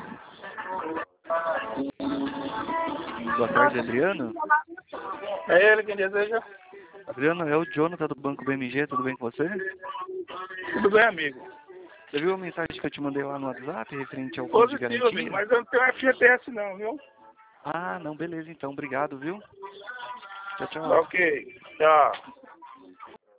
Boa tarde, Adriano. É ele quem deseja? Adriano, é o Jonathan do Banco BMG, tudo bem com você? Tudo bem, amigo? Você viu a mensagem que eu te mandei lá no WhatsApp, referente ao fundo de Positivo, garantia? amigo, mas eu não tenho FGTS não, viu? Ah, não, beleza então, obrigado, viu? Tchau, tchau. Ok, tchau.